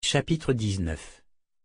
Chapitre 19.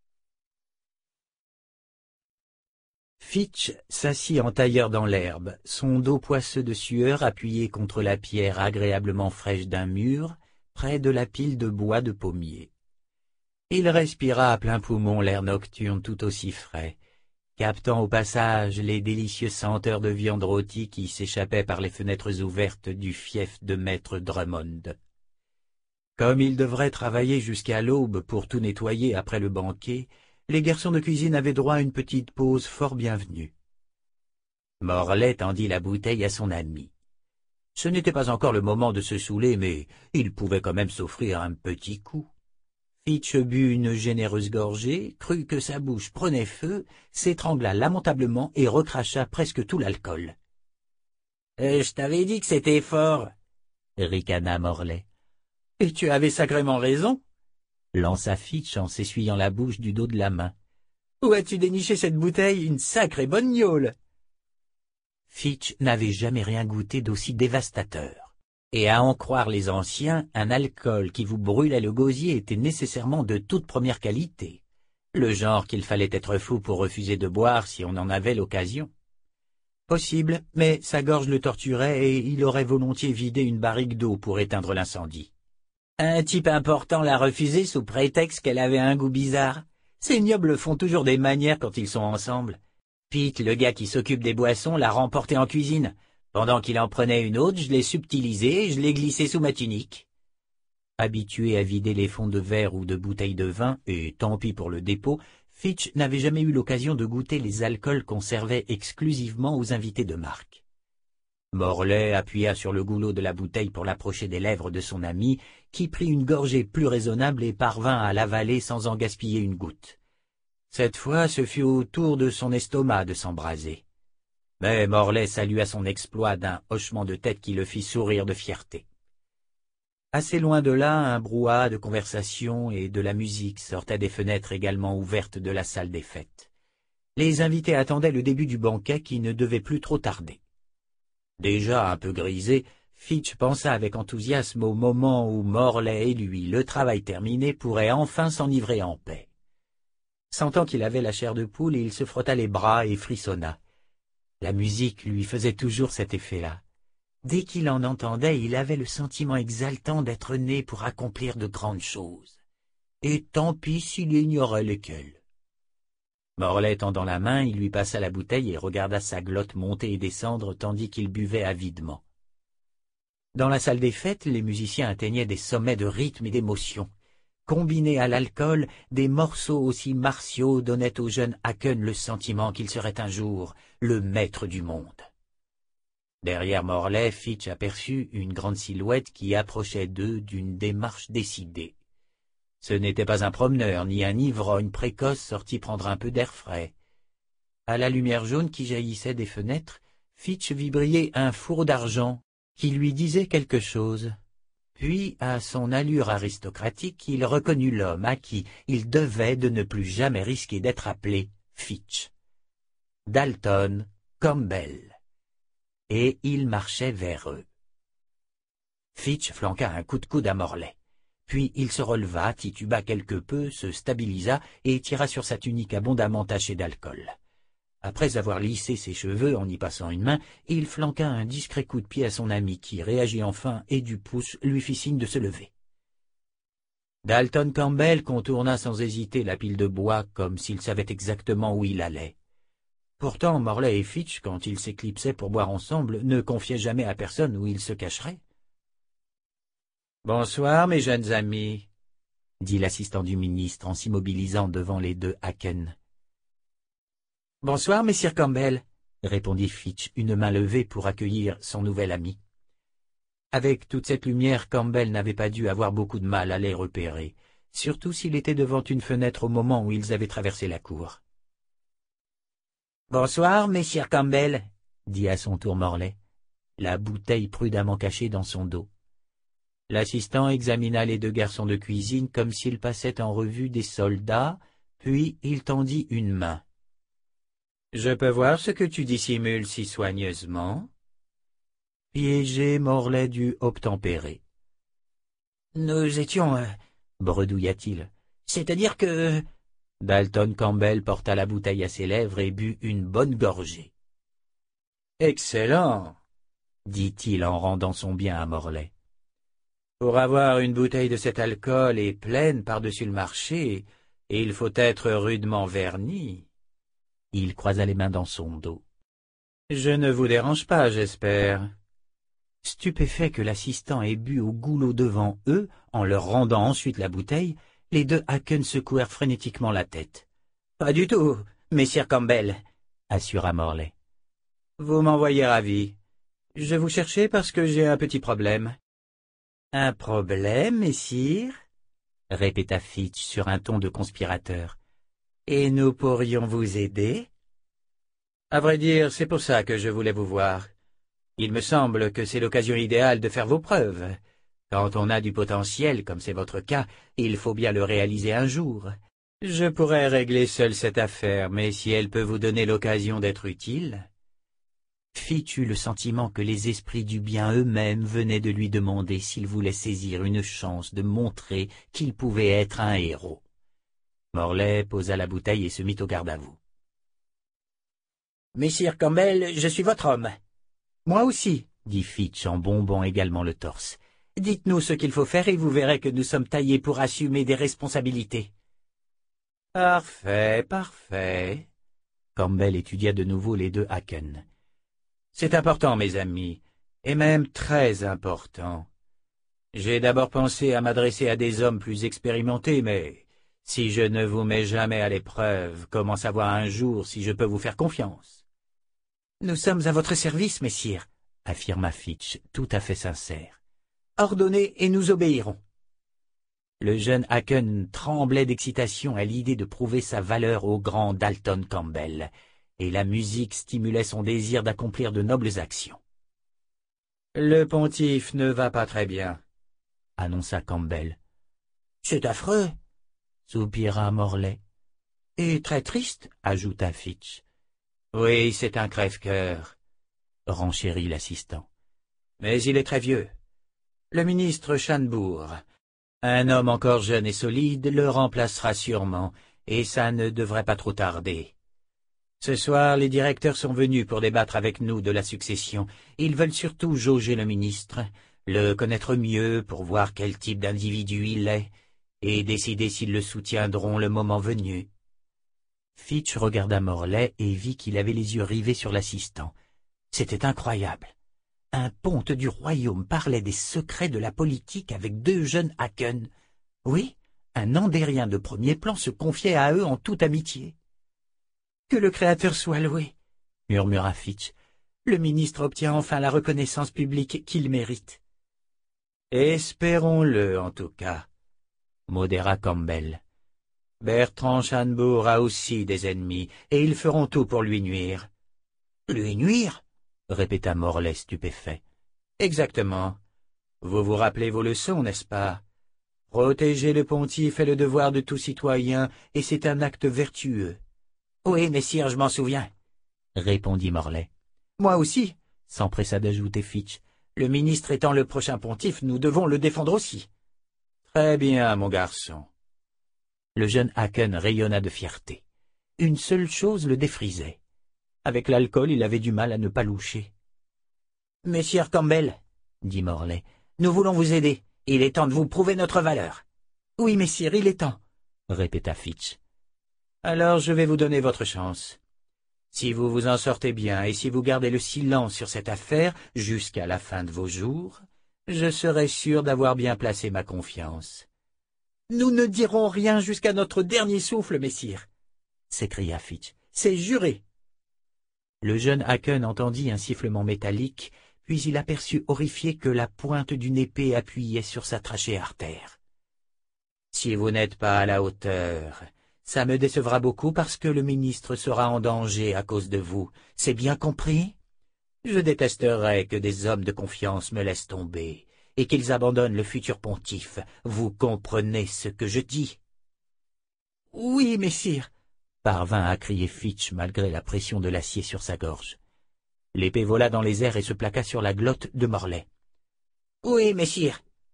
Fitch s'assit en tailleur dans l'herbe, son dos poisseux de sueur appuyé contre la pierre agréablement fraîche d'un mur, près de la pile de bois de pommier. Il respira à plein poumon l'air nocturne tout aussi frais, captant au passage les délicieuses senteurs de viande rôtie qui s'échappaient par les fenêtres ouvertes du fief de maître Drummond. Comme il devrait travailler jusqu'à l'aube pour tout nettoyer après le banquet, les garçons de cuisine avaient droit à une petite pause fort bienvenue. Morlaix tendit la bouteille à son ami. Ce n'était pas encore le moment de se saouler, mais il pouvait quand même s'offrir un petit coup. Fitch but une généreuse gorgée, crut que sa bouche prenait feu, s'étrangla lamentablement et recracha presque tout l'alcool. « Je t'avais dit que c'était fort !» ricana Morlaix. « Et tu avais sacrément raison !» lança Fitch en s'essuyant la bouche du dos de la main. « Où as-tu déniché cette bouteille? Une sacrée bonne gnôle !» Fitch n'avait jamais rien goûté d'aussi dévastateur. Et à en croire les anciens, un alcool qui vous brûlait le gosier était nécessairement de toute première qualité, le genre qu'il fallait être fou pour refuser de boire si on en avait l'occasion. Possible, mais sa gorge le torturait et il aurait volontiers vidé une barrique d'eau pour éteindre l'incendie. Un type important l'a refusé sous prétexte qu'elle avait un goût bizarre. Ces ignobles font toujours des manières quand ils sont ensemble. Pete, le gars qui s'occupe des boissons, l'a remporté en cuisine. Pendant qu'il en prenait une autre, je l'ai subtilisée et je l'ai glissée sous ma tunique. Habitué à vider les fonds de verre ou de bouteilles de vin, et tant pis pour le dépôt, Fitch n'avait jamais eu l'occasion de goûter les alcools qu'on servait exclusivement aux invités de marque. Morlaix appuya sur le goulot de la bouteille pour l'approcher des lèvres de son ami, qui prit une gorgée plus raisonnable et parvint à l'avaler sans en gaspiller une goutte. Cette fois, ce fut au tour de son estomac de s'embraser. Mais Morlaix salua son exploit d'un hochement de tête qui le fit sourire de fierté. Assez loin de là, un brouhaha de conversation et de la musique sortait des fenêtres également ouvertes de la salle des fêtes. Les invités attendaient le début du banquet qui ne devait plus trop tarder. Déjà un peu grisé, Fitch pensa avec enthousiasme au moment où Morlaix et lui, le travail terminé, pourraient enfin s'enivrer en paix. Sentant qu'il avait la chair de poule, il se frotta les bras et frissonna. La musique lui faisait toujours cet effet-là. Dès qu'il en entendait, il avait le sentiment exaltant d'être né pour accomplir de grandes choses. Et tant pis s'il ignorait lesquelles. Morlaix tendant la main, il lui passa la bouteille et regarda sa glotte monter et descendre tandis qu'il buvait avidement. Dans la salle des fêtes, les musiciens atteignaient des sommets de rythme et d'émotion. Combinés à l'alcool, des morceaux aussi martiaux donnaient au jeune Haken le sentiment qu'il serait un jour le maître du monde. Derrière Morlaix, Fitch aperçut une grande silhouette qui approchait d'eux d'une démarche décidée. Ce n'était pas un promeneur, ni un ivrogne précoce sorti prendre un peu d'air frais. À la lumière jaune qui jaillissait des fenêtres, Fitch vit briller un four d'argent qui lui disait quelque chose. Puis, à son allure aristocratique, il reconnut l'homme à qui il devait de ne plus jamais risquer d'être appelé Fitch. Dalton Campbell. Et il marchait vers eux. Fitch flanqua un coup de coude à Morlaix. Puis il se releva, tituba quelque peu, se stabilisa et tira sur sa tunique abondamment tachée d'alcool. Après avoir lissé ses cheveux en y passant une main, il flanqua un discret coup de pied à son ami qui réagit enfin et du pouce lui fit signe de se lever. Dalton Campbell contourna sans hésiter la pile de bois comme s'il savait exactement où il allait. Pourtant, Morlaix et Fitch, quand ils s'éclipsaient pour boire ensemble, ne confiaient jamais à personne où ils se cacheraient. « Bonsoir, mes jeunes amis, » dit l'assistant du ministre en s'immobilisant devant les deux Haken. « Bonsoir, messire Campbell, » répondit Fitch, une main levée pour accueillir son nouvel ami. Avec toute cette lumière, Campbell n'avait pas dû avoir beaucoup de mal à les repérer, surtout s'il était devant une fenêtre au moment où ils avaient traversé la cour. « Bonsoir, messire Campbell, » dit à son tour Morlaix, la bouteille prudemment cachée dans son dos. L'assistant examina les deux garçons de cuisine comme s'il passait en revue des soldats, puis il tendit une main. « Je peux voir ce que tu dissimules si soigneusement ?» Piégé, Morlaix dut obtempérer. « Nous étions... bredouilla-t-il. C'est-à-dire que... Dalton Campbell porta la bouteille à ses lèvres et but une bonne gorgée. « Excellent !» dit-il en rendant son bien à Morlaix. « Pour avoir une bouteille de cet alcool et pleine par-dessus le marché, il faut être rudement verni. » Il croisa les mains dans son dos. « Je ne vous dérange pas, j'espère. » Stupéfaits que l'assistant ait bu au goulot devant eux, en leur rendant ensuite la bouteille, les deux Haken secouèrent frénétiquement la tête. « Pas du tout, messire Campbell, » assura Morlaix. « Vous m'envoyez ravi. Je vous cherchais parce que j'ai un petit problème. »« Un problème, messire ?» répéta Fitch sur un ton de conspirateur. « Et nous pourrions vous aider ?» À vrai dire, c'est pour ça que je voulais vous voir. Il me semble que c'est l'occasion idéale de faire vos preuves. Quand on a du potentiel, comme c'est votre cas, il faut bien le réaliser un jour. Je pourrais régler seul cette affaire, mais si elle peut vous donner l'occasion d'être utile... Fitch eut le sentiment que les esprits du bien eux-mêmes venaient de lui demander s'il voulait saisir une chance de montrer qu'il pouvait être un héros. Morlaix posa la bouteille et se mit au garde-à-vous. « Messire Campbell, je suis votre homme. »« Moi aussi, » dit Fitch en bombant également le torse. « Dites-nous ce qu'il faut faire et vous verrez que nous sommes taillés pour assumer des responsabilités. »« Parfait, parfait. » Campbell étudia de nouveau les deux Haken. « C'est important, mes amis, et même très important. J'ai d'abord pensé à m'adresser à des hommes plus expérimentés, mais si je ne vous mets jamais à l'épreuve, comment savoir un jour si je peux vous faire confiance? »« Nous sommes à votre service, messire, » affirma Fitch, tout à fait sincère. « Ordonnez et nous obéirons. » Le jeune Haken tremblait d'excitation à l'idée de prouver sa valeur au grand Dalton Campbell, et la musique stimulait son désir d'accomplir de nobles actions. « Le pontife ne va pas très bien, » annonça Campbell. « C'est affreux, » soupira Morlaix. « Et très triste, » ajouta Fitch. « Oui, c'est un crève-cœur, » renchérit l'assistant. « Mais il est très vieux. Le ministre Schanbourg, un homme encore jeune et solide, le remplacera sûrement, et ça ne devrait pas trop tarder. Ce soir, les directeurs sont venus pour débattre avec nous de la succession. Ils veulent surtout jauger le ministre, le connaître mieux pour voir quel type d'individu il est, et décider s'ils le soutiendront le moment venu. » Fitch regarda Morlaix et vit qu'il avait les yeux rivés sur l'assistant. C'était incroyable. Un ponte du royaume parlait des secrets de la politique avec deux jeunes Haken. Oui, un Andérien de premier plan se confiait à eux en toute amitié. « Que le Créateur soit loué, » murmura Fitch. « Le ministre obtient enfin la reconnaissance publique qu'il mérite. »« Espérons-le, en tout cas, » modéra Campbell. « Bertrand Schanbourg a aussi des ennemis, et ils feront tout pour lui nuire. »« Lui nuire ?» répéta Morlaix stupéfait. « Exactement. Vous vous rappelez vos leçons, n'est-ce pas? Protéger le pontife est le devoir de tout citoyen, et c'est un acte vertueux. »« Oui, messire, je m'en souviens, » répondit Morlaix. « Moi aussi, » s'empressa d'ajouter Fitch. « Le ministre étant le prochain pontife, nous devons le défendre aussi. »« Très bien, mon garçon. » Le jeune Haken rayonna de fierté. Une seule chose le défrisait. Avec l'alcool, il avait du mal à ne pas loucher. « Messire Campbell, » dit Morlaix, « nous voulons vous aider. Il est temps de vous prouver notre valeur. »« Oui, messire, il est temps, » répéta Fitch. « Alors je vais vous donner votre chance. Si vous vous en sortez bien et si vous gardez le silence sur cette affaire jusqu'à la fin de vos jours, je serai sûr d'avoir bien placé ma confiance. »« Nous ne dirons rien jusqu'à notre dernier souffle, messire, » s'écria Fitch. « C'est juré. » Le jeune Haken entendit un sifflement métallique, puis il aperçut horrifié que la pointe d'une épée appuyait sur sa trachée artère. « Si vous n'êtes pas à la hauteur, ça me décevra beaucoup parce que le ministre sera en danger à cause de vous. C'est bien compris? Je détesterais que des hommes de confiance me laissent tomber et qu'ils abandonnent le futur pontife. Vous comprenez ce que je dis? »« Oui, messire, » parvint à crier Fitch malgré la pression de l'acier sur sa gorge. L'épée vola dans les airs et se plaqua sur la glotte de Morlaix. « Oui, messire, »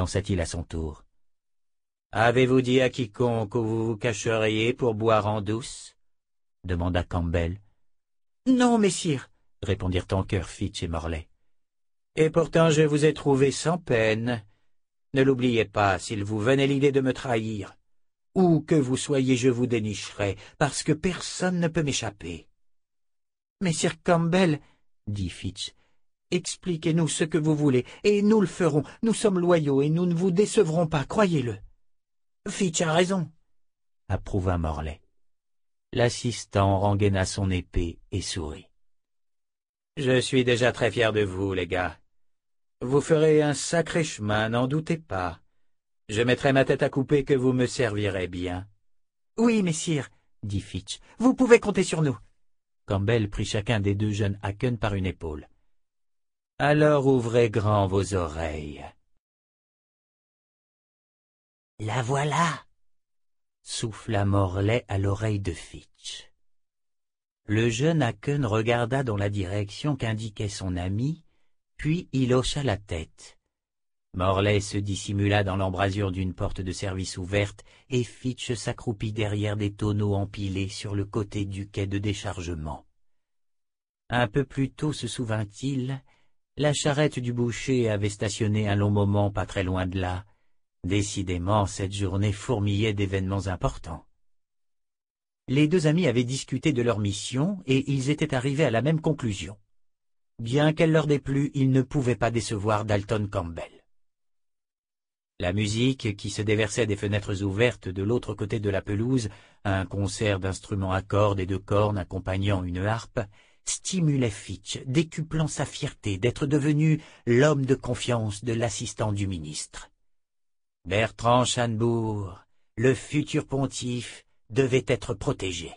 lança-t-il à son tour. Avez-vous dit à quiconque où vous vous cacheriez pour boire en douce? Demanda Campbell. Non, messire, répondirent en chœur Fitch et Morlaix. Et pourtant je vous ai trouvé sans peine. Ne l'oubliez pas, s'il vous venait l'idée de me trahir. Où que vous soyez, je vous dénicherai, parce que personne ne peut m'échapper. Messire Campbell, dit Fitch, expliquez-nous ce que vous voulez, et nous le ferons. Nous sommes loyaux et nous ne vous décevrons pas, croyez-le. Fitch a raison, approuva Morlaix. L'assistant rengaina son épée et sourit. Je suis déjà très fier de vous, les gars. Vous ferez un sacré chemin, n'en doutez pas. Je mettrai ma tête à couper que vous me servirez bien. Oui, messire, dit Fitch, vous pouvez compter sur nous. Campbell prit chacun des deux jeunes Haken par une épaule. Alors ouvrez grand vos oreilles. La voilà, souffla Morlaix à l'oreille de Fitch. Le jeune Haken regarda dans la direction qu'indiquait son ami, puis il hocha la tête. Morlaix se dissimula dans l'embrasure d'une porte de service ouverte et Fitch s'accroupit derrière des tonneaux empilés sur le côté du quai de déchargement. Un peu plus tôt se souvint-il, la charrette du boucher avait stationné un long moment pas très loin de là. Décidément, cette journée fourmillait d'événements importants. Les deux amis avaient discuté de leur mission et ils étaient arrivés à la même conclusion. Bien qu'elle leur déplut, ils ne pouvaient pas décevoir Dalton Campbell. La musique qui se déversait des fenêtres ouvertes de l'autre côté de la pelouse, un concert d'instruments à cordes et de cornes accompagnant une harpe, stimulait Fitch, décuplant sa fierté d'être devenu l'homme de confiance de l'assistant du ministre. Bertrand Schambour, le futur pontife, devait être protégé.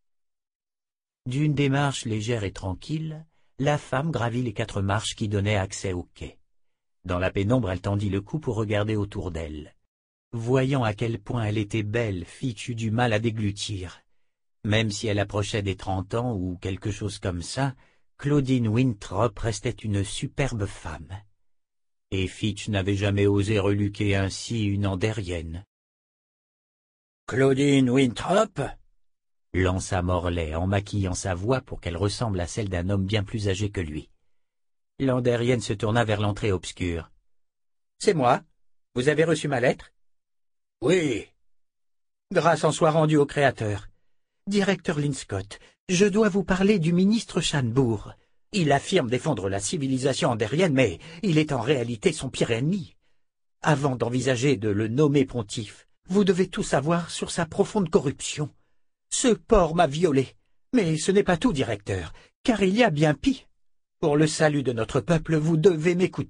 D'une démarche légère et tranquille, la femme gravit les 4 marches qui donnaient accès au quai. Dans la pénombre, elle tendit le cou pour regarder autour d'elle. Voyant à quel point elle était belle, Fitch eut du mal à déglutir. Même si elle approchait des 30 ans ou quelque chose comme ça, Claudine Winthrop restait une superbe femme. Et Fitch n'avait jamais osé reluquer ainsi une andérienne. « Claudine Winthrop ?» lança Morlaix en maquillant sa voix pour qu'elle ressemble à celle d'un homme bien plus âgé que lui. Landérienne se tourna vers l'entrée obscure. « C'est moi. Vous avez reçu ma lettre ?»« Oui. »« Grâce en soit rendue au Créateur. Directeur Linscott, je dois vous parler du ministre Schambour. Il affirme défendre la civilisation andérienne, mais il est en réalité son pire ennemi. Avant d'envisager de le nommer pontife, vous devez tout savoir sur sa profonde corruption. Ce porc m'a violé. Mais ce n'est pas tout, directeur, car il y a bien pis. Pour le salut de notre peuple, vous devez m'écouter. »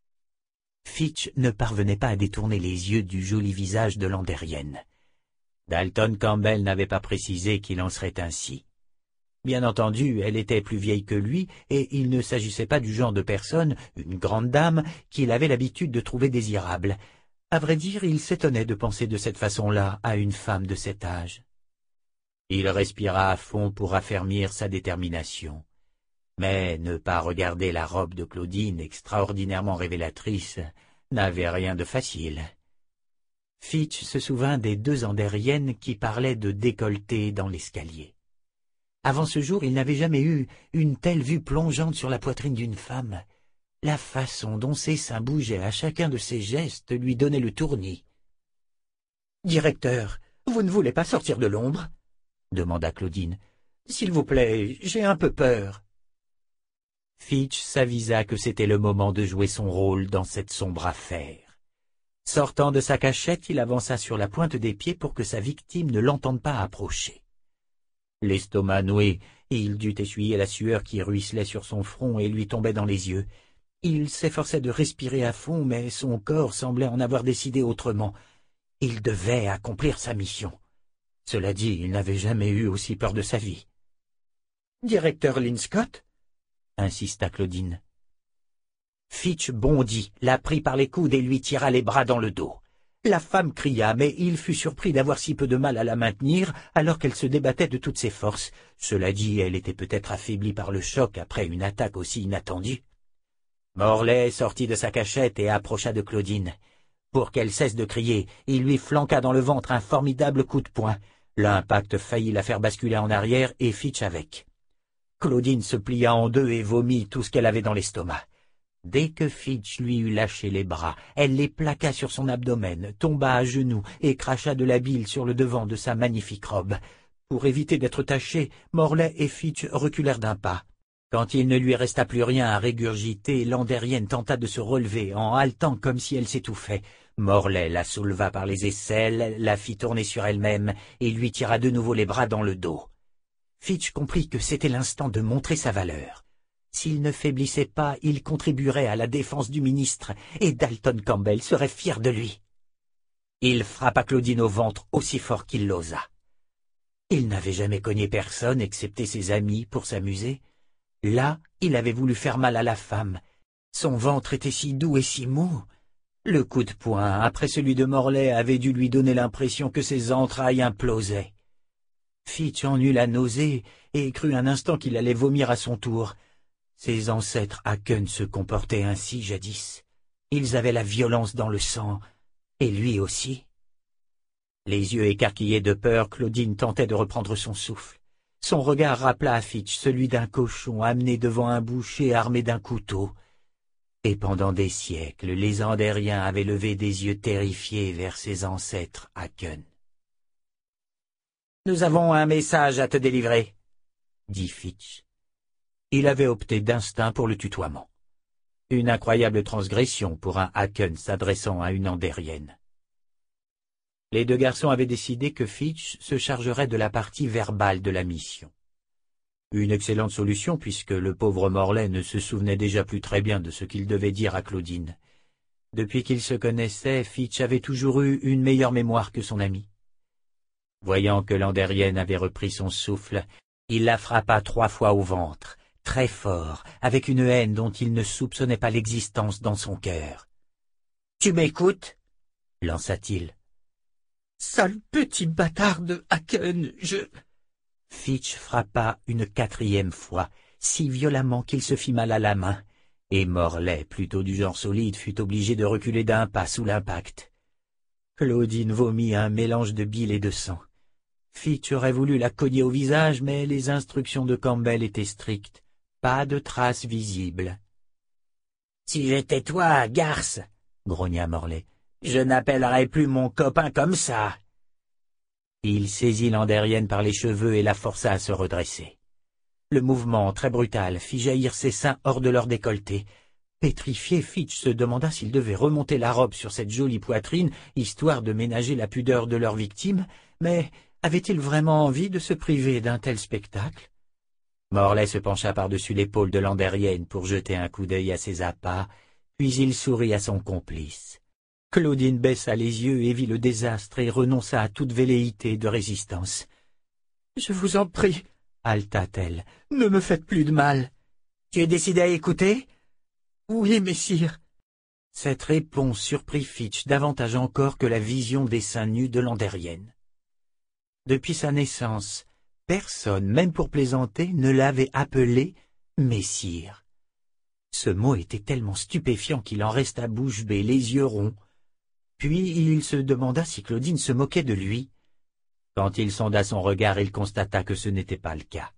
Fitch ne parvenait pas à détourner les yeux du joli visage de l'andérienne. Dalton Campbell n'avait pas précisé qu'il en serait ainsi. Bien entendu, elle était plus vieille que lui, et il ne s'agissait pas du genre de personne, une grande dame, qu'il avait l'habitude de trouver désirable. À vrai dire, il s'étonnait de penser de cette façon-là à une femme de cet âge. Il respira à fond pour affermir sa détermination. Mais ne pas regarder la robe de Claudine, extraordinairement révélatrice, n'avait rien de facile. Fitch se souvint des 2 andériennes qui parlaient de décolleté dans l'escalier. Avant ce jour, il n'avait jamais eu une telle vue plongeante sur la poitrine d'une femme. La façon dont ses seins bougeaient à chacun de ses gestes lui donnait le tournis. « Directeur, vous ne voulez pas sortir de l'ombre ?» demanda Claudine. « S'il vous plaît, j'ai un peu peur. » Fitch s'avisa que c'était le moment de jouer son rôle dans cette sombre affaire. Sortant de sa cachette, il avança sur la pointe des pieds pour que sa victime ne l'entende pas approcher. L'estomac noué, il dut essuyer la sueur qui ruisselait sur son front et lui tombait dans les yeux. Il s'efforçait de respirer à fond, mais son corps semblait en avoir décidé autrement. Il devait accomplir sa mission. Cela dit, il n'avait jamais eu aussi peur de sa vie. « Directeur Linscott ?» insista Claudine. Fitch bondit, la prit par les coudes et lui tira les bras dans le dos. La femme cria, mais il fut surpris d'avoir si peu de mal à la maintenir alors qu'elle se débattait de toutes ses forces. Cela dit, elle était peut-être affaiblie par le choc après une attaque aussi inattendue. Morlaix sortit de sa cachette et approcha de Claudine. Pour qu'elle cesse de crier, il lui flanqua dans le ventre un formidable coup de poing. L'impact faillit la faire basculer en arrière et Fitch avec. Claudine se plia en deux et vomit tout ce qu'elle avait dans l'estomac. Dès que Fitch lui eut lâché les bras, elle les plaqua sur son abdomen, tomba à genoux et cracha de la bile sur le devant de sa magnifique robe. Pour éviter d'être tachés, Morlaix et Fitch reculèrent d'un pas. Quand il ne lui resta plus rien à régurgiter, Landérienne tenta de se relever en haletant comme si elle s'étouffait. Morlaix la souleva par les aisselles, la fit tourner sur elle-même et lui tira de nouveau les bras dans le dos. Fitch comprit que c'était l'instant de montrer sa valeur. S'il ne faiblissait pas, il contribuerait à la défense du ministre, et Dalton Campbell serait fier de lui. Il frappa Claudine au ventre aussi fort qu'il l'osa. Il n'avait jamais cogné personne excepté ses amis pour s'amuser. Là, il avait voulu faire mal à la femme. Son ventre était si doux et si mou. Le coup de poing, après celui de Morlaix, avait dû lui donner l'impression que ses entrailles implosaient. Fitch en eut la nausée et crut un instant qu'il allait vomir à son tour. Ses ancêtres Haken se comportaient ainsi jadis. Ils avaient la violence dans le sang, et lui aussi. Les yeux écarquillés de peur, Claudine tentait de reprendre son souffle. Son regard rappela à Fitch celui d'un cochon amené devant un boucher armé d'un couteau. Et pendant des siècles, les Andériens avaient levé des yeux terrifiés vers ses ancêtres Haken. « Nous avons un message à te délivrer, » dit Fitch. Il avait opté d'instinct pour le tutoiement. Une incroyable transgression pour un Haken s'adressant à une Andérienne. Les deux garçons avaient décidé que Fitch se chargerait de la partie verbale de la mission. Une excellente solution puisque le pauvre Morlaix ne se souvenait déjà plus très bien de ce qu'il devait dire à Claudine. Depuis qu'ils se connaissaient, Fitch avait toujours eu une meilleure mémoire que son ami. Voyant que l'Andérienne avait repris son souffle, il la frappa 3 fois au ventre, très fort, avec une haine dont il ne soupçonnait pas l'existence dans son cœur. « Tu m'écoutes » lança-t-il. « Sale petit bâtard de Haken, je... » Fitch frappa une 4e fois, si violemment qu'il se fit mal à la main, et Morlaix, plutôt du genre solide, fut obligé de reculer d'un pas sous l'impact. Claudine vomit un mélange de bile et de sang. Fitch aurait voulu la cogner au visage, mais les instructions de Campbell étaient strictes. Pas de traces visibles. « Si j'étais toi, garce, » grogna Morlaix, « je n'appellerais plus mon copain comme ça. » Il saisit l'Andérienne par les cheveux et la força à se redresser. Le mouvement, très brutal, fit jaillir ses seins hors de leur décolleté. Pétrifié, Fitch se demanda s'il devait remonter la robe sur cette jolie poitrine, histoire de ménager la pudeur de leur victime, mais avait-il vraiment envie de se priver d'un tel spectacle? Morlaix se pencha par-dessus l'épaule de l'Andérienne pour jeter un coup d'œil à ses appâts, puis il sourit à son complice. Claudine baissa les yeux et vit le désastre et renonça à toute velléité de résistance. « Je vous en prie, » haleta-t-elle, « ne me faites plus de mal. »« Tu es décidé à écouter ?»« Oui, messire. » Cette réponse surprit Fitch davantage encore que la vision des seins nus de l'Andérienne. Depuis sa naissance, personne, même pour plaisanter, ne l'avait appelé « messire ». Ce mot était tellement stupéfiant qu'il en resta bouche bée, les yeux ronds. Puis il se demanda si Claudine se moquait de lui. Quand il sonda son regard, il constata que ce n'était pas le cas.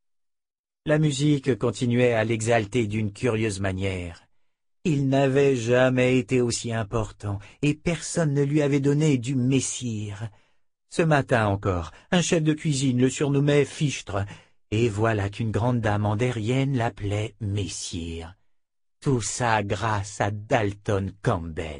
La musique continuait à l'exalter d'une curieuse manière. Il n'avait jamais été aussi important, et personne ne lui avait donné du messire. Ce matin encore, un chef de cuisine le surnommait Fichtre, et voilà qu'une grande dame andérienne l'appelait messire. Tout ça grâce à Dalton Campbell.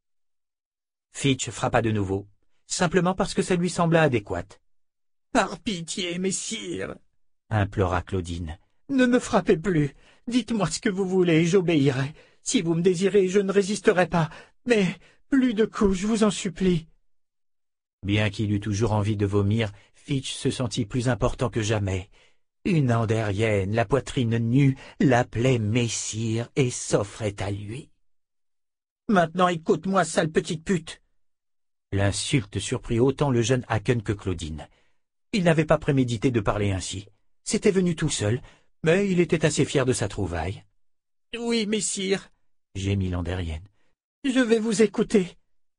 Fitch frappa de nouveau, simplement parce que ça lui sembla adéquat. « Par pitié, messire !» implora Claudine. « Ne me frappez plus. Dites-moi ce que vous voulez, j'obéirai. Si vous me désirez, je ne résisterai pas. Mais plus de coups, je vous en supplie. » Bien qu'il eût toujours envie de vomir, Fitch se sentit plus important que jamais. Une Andérienne, la poitrine nue, l'appelait messire et s'offrait à lui. « Maintenant écoute-moi, sale petite pute !» L'insulte surprit autant le jeune Haken que Claudine. Il n'avait pas prémédité de parler ainsi. C'était venu tout seul, mais il était assez fier de sa trouvaille. « Oui, messire, » gémit l'Andérienne. « Je vais vous écouter.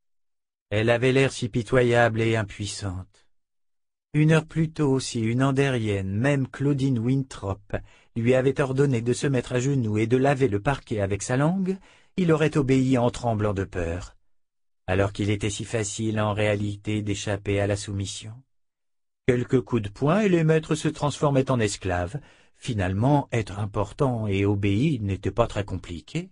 Elle avait l'air si pitoyable et impuissante. Une heure plus tôt, si une Andérienne, même Claudine Winthrop, lui avait ordonné de se mettre à genoux et de laver le parquet avec sa langue, il aurait obéi en tremblant de peur, alors qu'il était si facile en réalité d'échapper à la soumission. Quelques coups de poing et les maîtres se transformaient en esclaves. Finalement, être important et obéir n'était pas très compliqué.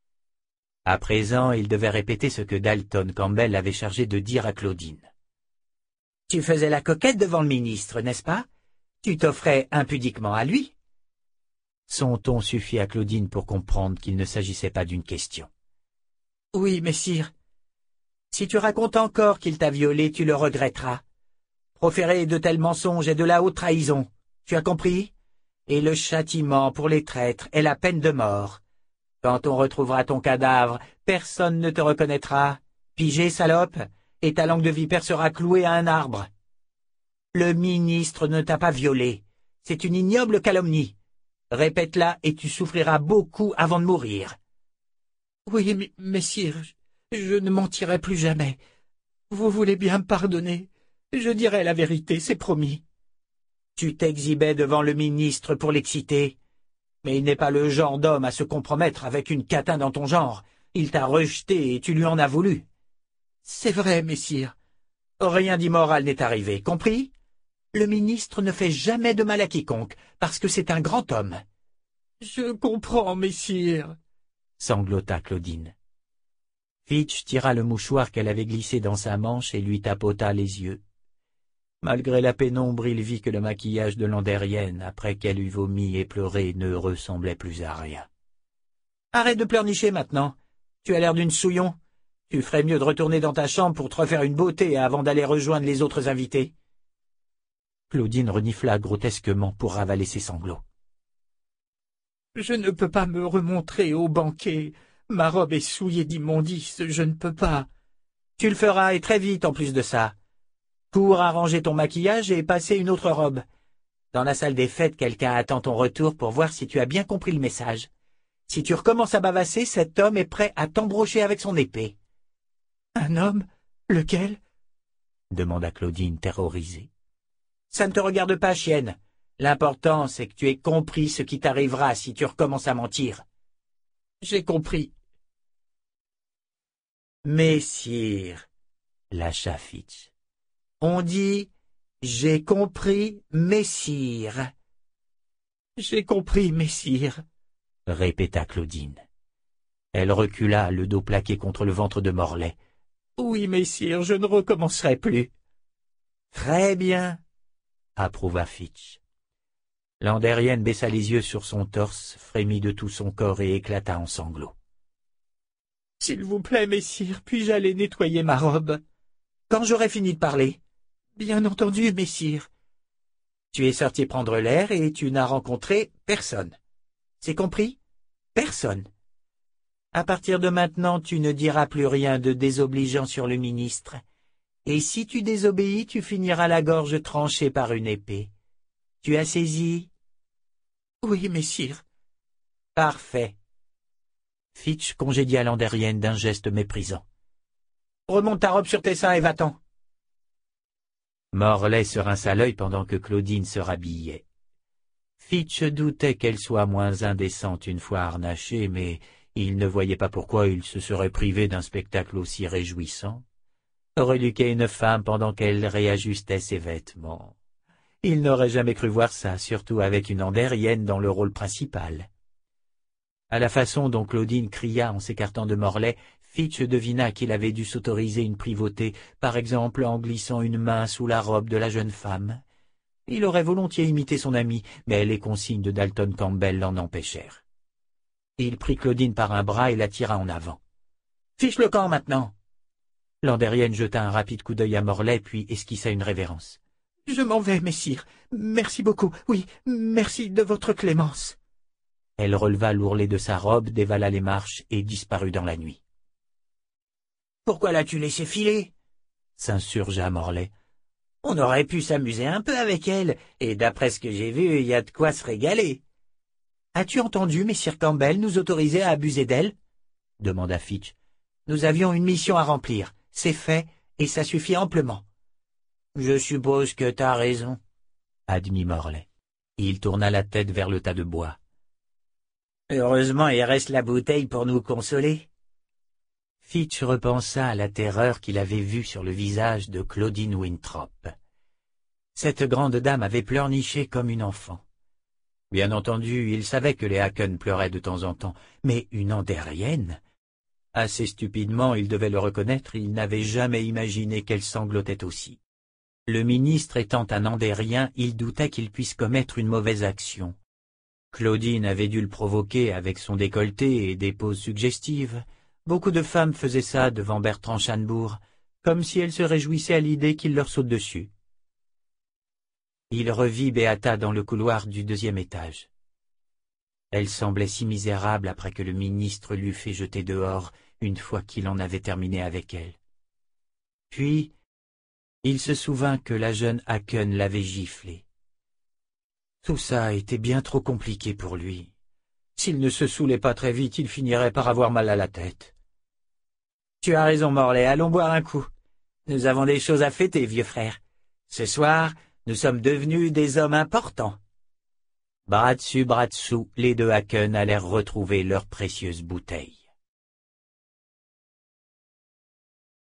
À présent, il devait répéter ce que Dalton Campbell avait chargé de dire à Claudine. « Tu faisais la coquette devant le ministre, n'est-ce pas? Tu t'offrais impudiquement à lui ?» Son ton suffit à Claudine pour comprendre qu'il ne s'agissait pas d'une question. « Oui, messire. Si tu racontes encore qu'il t'a violé, tu le regretteras. Proférer de tels mensonges est de la haute trahison. Tu as compris? Et le châtiment pour les traîtres est la peine de mort. Quand on retrouvera ton cadavre, personne ne te reconnaîtra. Pigé, salope, et ta langue de vipère sera clouée à un arbre. Le ministre ne t'a pas violé. C'est une ignoble calomnie. Répète-la et tu souffriras beaucoup avant de mourir. »« Oui, messire, je ne mentirai plus jamais. Vous voulez bien me pardonner. Je dirai la vérité, c'est promis. » Tu t'exhibais devant le ministre pour l'exciter. Mais il n'est pas le genre d'homme à se compromettre avec une catin dans ton genre. Il t'a rejeté et tu lui en as voulu. C'est vrai, messire. Rien d'immoral n'est arrivé, compris? Le ministre ne fait jamais de mal à quiconque, parce que c'est un grand homme. Je comprends, messire, sanglota Claudine. Fitch tira le mouchoir qu'elle avait glissé dans sa manche et lui tapota les yeux. Malgré la pénombre, il vit que le maquillage de l'Andérienne, après qu'elle eut vomi et pleuré, ne ressemblait plus à rien. « Arrête de pleurnicher maintenant. Tu as l'air d'une souillon. Tu ferais mieux de retourner dans ta chambre pour te refaire une beauté avant d'aller rejoindre les autres invités. » Claudine renifla grotesquement pour ravaler ses sanglots. « Je ne peux pas me remontrer au banquet. Ma robe est souillée d'immondices, je ne peux pas. »« Tu le feras, et très vite en plus de ça. Cours arranger ton maquillage et passer une autre robe. Dans la salle des fêtes, quelqu'un attend ton retour pour voir si tu as bien compris le message. Si tu recommences à bavasser, cet homme est prêt à t'embrocher avec son épée. »« Un homme? Lequel ?» demanda Claudine terrorisée. « Ça ne te regarde pas, chienne. L'important, c'est que tu aies compris ce qui t'arrivera si tu recommences à mentir. »« J'ai compris. »« Messire, » lâcha Fitch. « On dit « J'ai compris, messire. »« J'ai compris, messire. » répéta Claudine. Elle recula, le dos plaqué contre le ventre de Morlaix. « Oui, messire, je ne recommencerai plus. »« Très bien, » approuva Fitch. L'Andérienne baissa les yeux sur son torse, frémit de tout son corps et éclata en sanglots. « S'il vous plaît, messire, puis-je aller nettoyer ma robe? Quand j'aurai fini de parler. »« Bien entendu, messire. »« Tu es sorti prendre l'air et tu n'as rencontré personne. C'est compris? Personne. À partir de maintenant, tu ne diras plus rien de désobligeant sur le ministre. Et si tu désobéis, tu finiras la gorge tranchée par une épée. Tu as saisi? »« Oui, messire. »« Parfait. » Fitch congédia l'Andérienne d'un geste méprisant. « Remonte ta robe sur tes seins et va-t'en. » Morlaix se rinça l'œil pendant que Claudine se rhabillait. Fitch doutait qu'elle soit moins indécente une fois harnachée, mais il ne voyait pas pourquoi il se serait privé d'un spectacle aussi réjouissant. Reluquer une femme pendant qu'elle réajustait ses vêtements. Il n'aurait jamais cru voir ça, surtout avec une Andérienne dans le rôle principal. À la façon dont Claudine cria en s'écartant de Morlaix, Fitch devina qu'il avait dû s'autoriser une privauté, par exemple en glissant une main sous la robe de la jeune femme. Il aurait volontiers imité son ami, mais les consignes de Dalton Campbell l'en empêchèrent. Il prit Claudine par un bras et la tira en avant. « Fiche le camp maintenant !» L'Andérienne jeta un rapide coup d'œil à Morlaix, puis esquissa une révérence. « Je m'en vais, messire. Merci beaucoup. Oui, merci de votre clémence. » Elle releva l'ourlet de sa robe, dévala les marches et disparut dans la nuit. « Pourquoi l'as-tu laissé filer ?» s'insurgea Morlaix. « On aurait pu s'amuser un peu avec elle, et d'après ce que j'ai vu, il y a de quoi se régaler. »« As-tu entendu, messire Campbell nous autoriser à abuser d'elle ?» demanda Fitch. « Nous avions une mission à remplir. C'est fait, et ça suffit amplement. Je suppose que t'as raison, admit Morlaix. Il tourna la tête vers le tas de bois. Heureusement, il reste la bouteille pour nous consoler. Fitch repensa à la terreur qu'il avait vue sur le visage de Claudine Winthrop. Cette grande dame avait pleurniché comme une enfant. Bien entendu, il savait que les Hacken pleuraient de temps en temps, mais une andérienne? Assez stupidement, il devait le reconnaître, il n'avait jamais imaginé qu'elle sanglotait aussi. Le ministre étant un andérien, il doutait qu'il puisse commettre une mauvaise action. Claudine avait dû le provoquer avec son décolleté et des poses suggestives. Beaucoup de femmes faisaient ça devant Bertrand Schambourg, comme si elles se réjouissaient à l'idée qu'il leur saute dessus. Il revit Beata dans le couloir du 2e étage. Elle semblait si misérable après que le ministre l'eût fait jeter dehors une fois qu'il en avait terminé avec elle. Puis, il se souvint que la jeune Hacken l'avait giflé. Tout ça était bien trop compliqué pour lui. S'il ne se saoulait pas très vite, il finirait par avoir mal à la tête. « Tu as raison, Morlaix, allons boire un coup. Nous avons des choses à fêter, vieux frère. Ce soir, nous sommes devenus des hommes importants. » Bras dessus, bras dessous, les deux Hacken allèrent retrouver leur précieuse bouteille.